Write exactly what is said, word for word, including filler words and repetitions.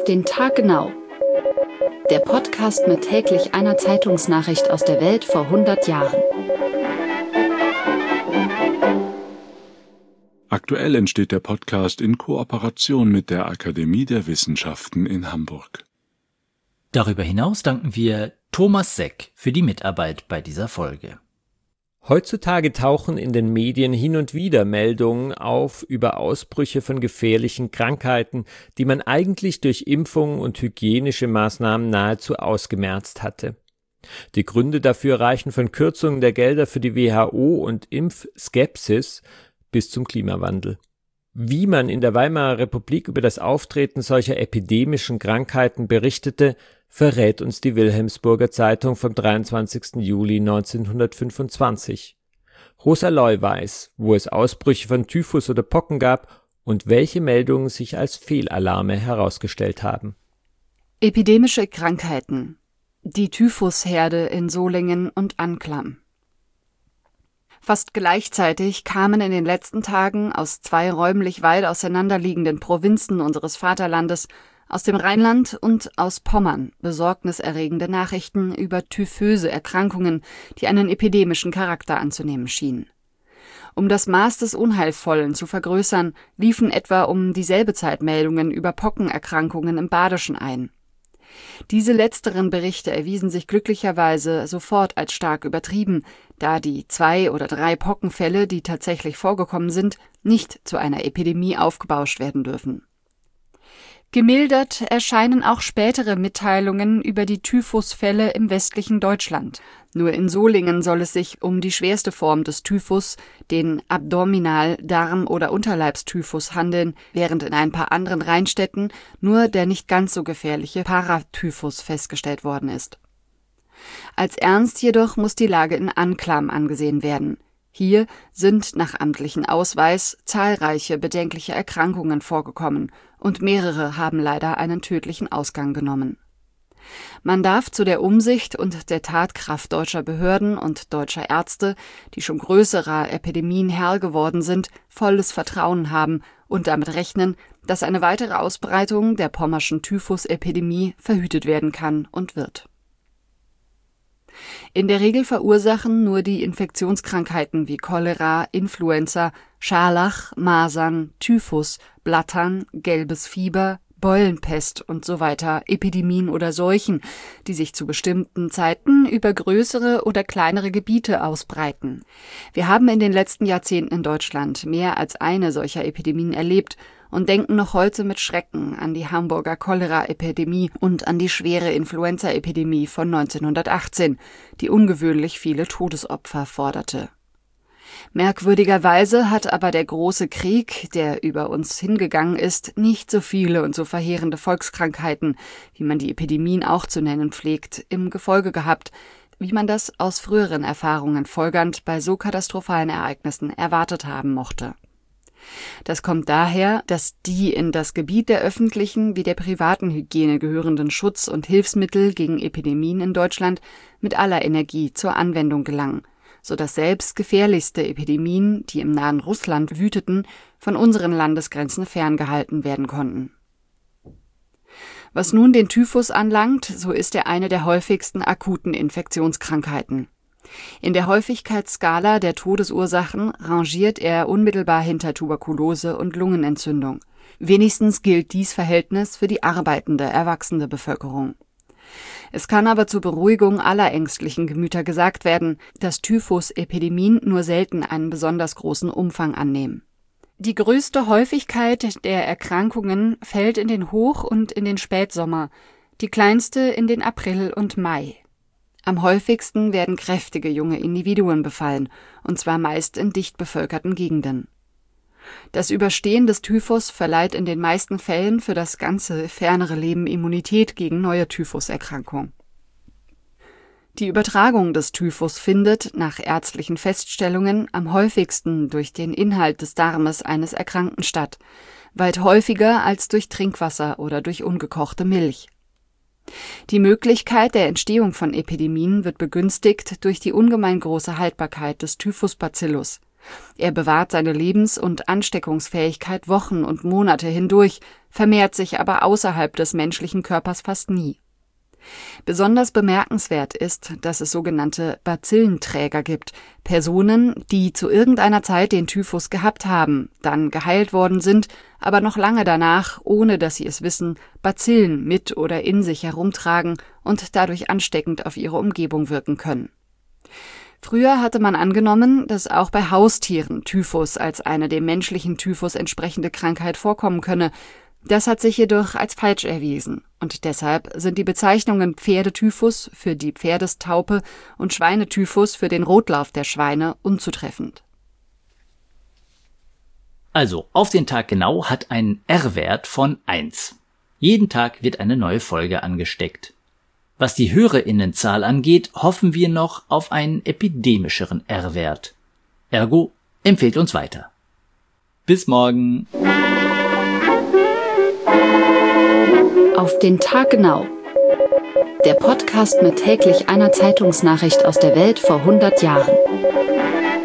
Auf den Tag genau. Der Podcast mit täglich einer Zeitungsnachricht aus der Welt vor hundert Jahren. Aktuell entsteht der Podcast in Kooperation mit der Akademie der Wissenschaften in Hamburg. Darüber hinaus danken wir Thomas Seck für die Mitarbeit bei dieser Folge. Heutzutage tauchen in den Medien hin und wieder Meldungen auf über Ausbrüche von gefährlichen Krankheiten, die man eigentlich durch Impfungen und hygienische Maßnahmen nahezu ausgemerzt hatte. Die Gründe dafür reichen von Kürzungen der Gelder für die W H O und Impfskepsis bis zum Klimawandel. Wie man in der Weimarer Republik über das Auftreten solcher epidemischen Krankheiten berichtete, verrät uns die Wilhelmsburger Zeitung vom dreiundzwanzigsten Juli neunzehnhundertfünfundzwanzig. Rosa Loy weiß, wo es Ausbrüche von Typhus oder Pocken gab und welche Meldungen sich als Fehlalarme herausgestellt haben. Epidemische Krankheiten. Die Typhusherde in Solingen und Anklam. Fast gleichzeitig kamen in den letzten Tagen aus zwei räumlich weit auseinanderliegenden Provinzen unseres Vaterlandes, aus dem Rheinland und aus Pommern, besorgniserregende Nachrichten über typhöse Erkrankungen, die einen epidemischen Charakter anzunehmen schienen. Um das Maß des Unheilvollen zu vergrößern, liefen etwa um dieselbe Zeit Meldungen über Pockenerkrankungen im Badischen ein. Diese letzteren Berichte erwiesen sich glücklicherweise sofort als stark übertrieben, da die zwei oder drei Pockenfälle, die tatsächlich vorgekommen sind, nicht zu einer Epidemie aufgebauscht werden dürfen. Gemildert erscheinen auch spätere Mitteilungen über die Typhusfälle im westlichen Deutschland. Nur in Solingen soll es sich um die schwerste Form des Typhus, den Abdominal-, Darm- oder Unterleibstyphus handeln, während in ein paar anderen Rheinstädten nur der nicht ganz so gefährliche Paratyphus festgestellt worden ist. Als ernst jedoch muss die Lage in Anklam angesehen werden. Hier sind nach amtlichem Ausweis zahlreiche bedenkliche Erkrankungen vorgekommen und mehrere haben leider einen tödlichen Ausgang genommen. Man darf zu der Umsicht und der Tatkraft deutscher Behörden und deutscher Ärzte, die schon größerer Epidemien Herr geworden sind, volles Vertrauen haben und damit rechnen, dass eine weitere Ausbreitung der pommerschen Typhusepidemie verhütet werden kann und wird. In der Regel verursachen nur die Infektionskrankheiten wie Cholera, Influenza, Scharlach, Masern, Typhus, Blattern, gelbes Fieber, Beulenpest und so weiter Epidemien oder Seuchen, die sich zu bestimmten Zeiten über größere oder kleinere Gebiete ausbreiten. Wir haben in den letzten Jahrzehnten in Deutschland mehr als eine solcher Epidemien erlebt und denken noch heute mit Schrecken an die Hamburger Cholera-Epidemie und an die schwere Influenza-Epidemie von neunzehnhundertachtzehn, die ungewöhnlich viele Todesopfer forderte. Merkwürdigerweise hat aber der große Krieg, der über uns hingegangen ist, nicht so viele und so verheerende Volkskrankheiten, wie man die Epidemien auch zu nennen pflegt, im Gefolge gehabt, wie man das aus früheren Erfahrungen folgernd bei so katastrophalen Ereignissen erwartet haben mochte. Das kommt daher, dass die in das Gebiet der öffentlichen wie der privaten Hygiene gehörenden Schutz- und Hilfsmittel gegen Epidemien in Deutschland mit aller Energie zur Anwendung gelangen, sodass selbst gefährlichste Epidemien, die im nahen Russland wüteten, von unseren Landesgrenzen ferngehalten werden konnten. Was nun den Typhus anlangt, so ist er eine der häufigsten akuten Infektionskrankheiten. In der Häufigkeitsskala der Todesursachen rangiert er unmittelbar hinter Tuberkulose und Lungenentzündung. Wenigstens gilt dies Verhältnis für die arbeitende, erwachsene Bevölkerung. Es kann aber zur Beruhigung aller ängstlichen Gemüter gesagt werden, dass Typhus-Epidemien nur selten einen besonders großen Umfang annehmen. Die größte Häufigkeit der Erkrankungen fällt in den Hoch- und in den Spätsommer, die kleinste in den April und Mai. Am häufigsten werden kräftige junge Individuen befallen, und zwar meist in dicht bevölkerten Gegenden. Das Überstehen des Typhus verleiht in den meisten Fällen für das ganze fernere Leben Immunität gegen neue Typhuserkrankungen. Die Übertragung des Typhus findet, nach ärztlichen Feststellungen, am häufigsten durch den Inhalt des Darmes eines Erkrankten statt, weit häufiger als durch Trinkwasser oder durch ungekochte Milch. Die Möglichkeit der Entstehung von Epidemien wird begünstigt durch die ungemein große Haltbarkeit des Typhusbacillus, Er bewahrt seine Lebens- und Ansteckungsfähigkeit Wochen und Monate hindurch, vermehrt sich aber außerhalb des menschlichen Körpers fast nie. Besonders bemerkenswert ist, dass es sogenannte Bazillenträger gibt, Personen, die zu irgendeiner Zeit den Typhus gehabt haben, dann geheilt worden sind, aber noch lange danach, ohne dass sie es wissen, Bazillen mit oder in sich herumtragen und dadurch ansteckend auf ihre Umgebung wirken können. Früher hatte man angenommen, dass auch bei Haustieren Typhus als eine dem menschlichen Typhus entsprechende Krankheit vorkommen könne. Das hat sich jedoch als falsch erwiesen und deshalb sind die Bezeichnungen Pferdetyphus für die Pferdestaupe und Schweinetyphus für den Rotlauf der Schweine unzutreffend. Also, auf den Tag genau hat einen R-Wert von eins. Jeden Tag wird eine neue Folge angesteckt. Was die HörerInnenzahl angeht, hoffen wir noch auf einen epidemischeren R-Wert. Ergo, empfehlt uns weiter. Bis morgen! Auf den Tag genau. Der Podcast mit täglich einer Zeitungsnachricht aus der Welt vor hundert Jahren.